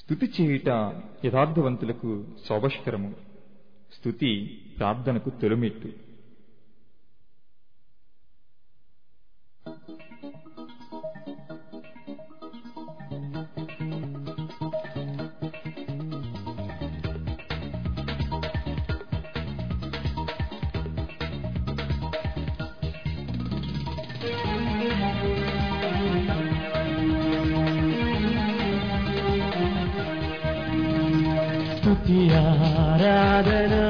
స్తుతి చేయుట యథార్థవంతులకు శోభస్కరము. స్తుతి ప్రార్థనకు తొలిమెట్టు. స్తుతి ఆరాధనా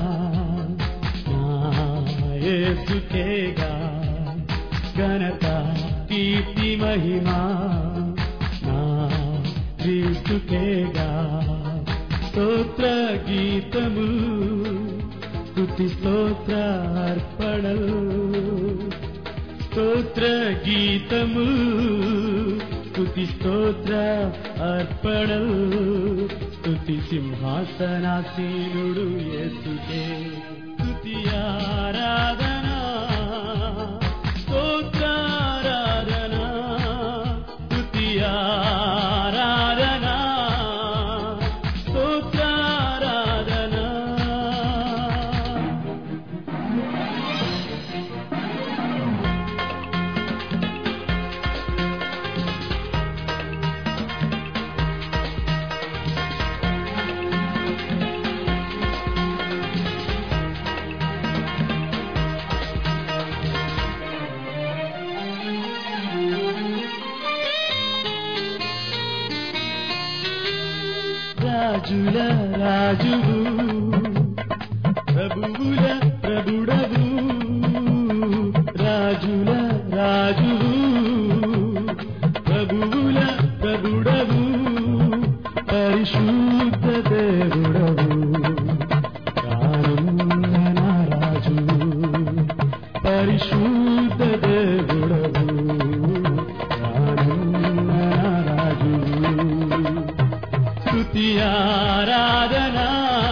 యేసుకేగా, ఘనత కీర్తి మహిమా నా క్రీస్తుకేగా. స్తోత్ర గీతము స్తుతి స్తోత్ర అర్పణలు, స్తోత్ర గీతము స్తుతి స్తోత్ర అర్పణలు. స్తుతి సింహాసనాసీనుడు యేసుకే. స్తుతి ఆరాధనా స్తోత్రారాధనా, స్తుతి ఆరాధనా స్తోత్రారాధనా. రాజుల రాజువు, ప్రభువుల ప్రభుడవు, రాజుల రాజువు, ప్రభువుల ప్రభుడవు, పరిశుద్ధ దేవుడవు, రానున్న నా రాజు, పరిశుద్ధ దేవుడవు, రానున్న నా రాజు. స్తుతి ఆరాధనా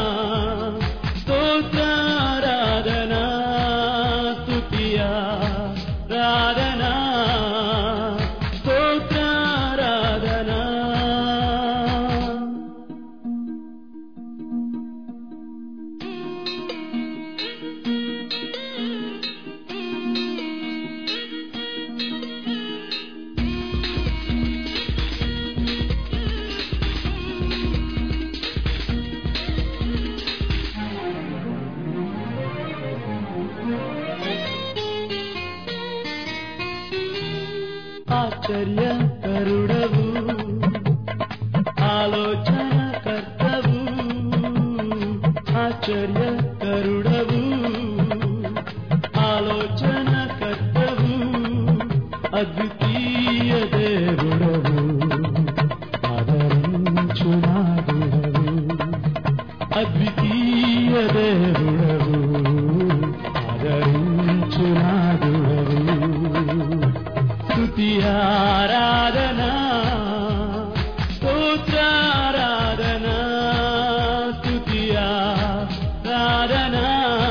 స్తోత్రారాధనా, స్తుతి ఆరాధనా స్తోత్రారాధనా. ఆశ్చర్యకరుడవు, ఆలోచన కర్తవు, ఆశ్చర్యకరుడవు, ఆలోచన కర్తవు, అద్వితీయ దేవుడవు, ఆదరించునాదుడవు, అద్వితీయ దేవుడవు, ఆదరించునాదుడవు. స్తుతి ఆరాధనా స్తోత్రారాధనా, స్తుతి ఆరాధనా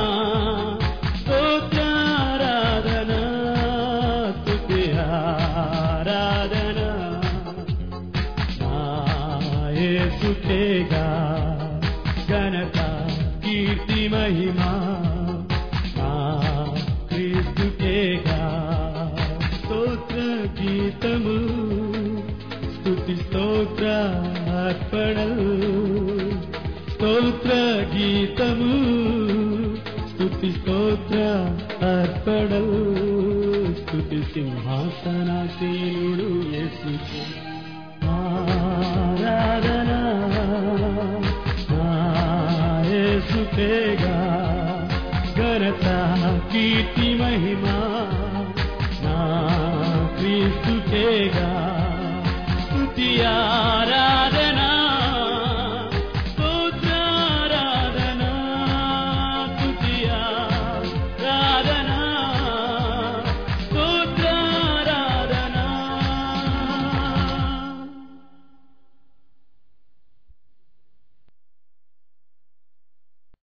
స్తోత్రారాధనా, స్తుతి ఆరాధనా నా యేసుకేగా, ఘనత కీర్తి మహిమా నా క్రీస్తుకేగా. స్తోత్ర గీతము స్తుతి స్తోత్ర అర్పణలు, స్తోత్ర గీతము స్తుతి స్తోత్ర అర్పణలు. స్తుతి సింహాసనాసీనుడు యేసుకే. ఆరాధనా యేసుకేగా, ఘనత కీర్తి మహిమా నా క్రీస్తుకేగా. స్తుతి ఆరాధనా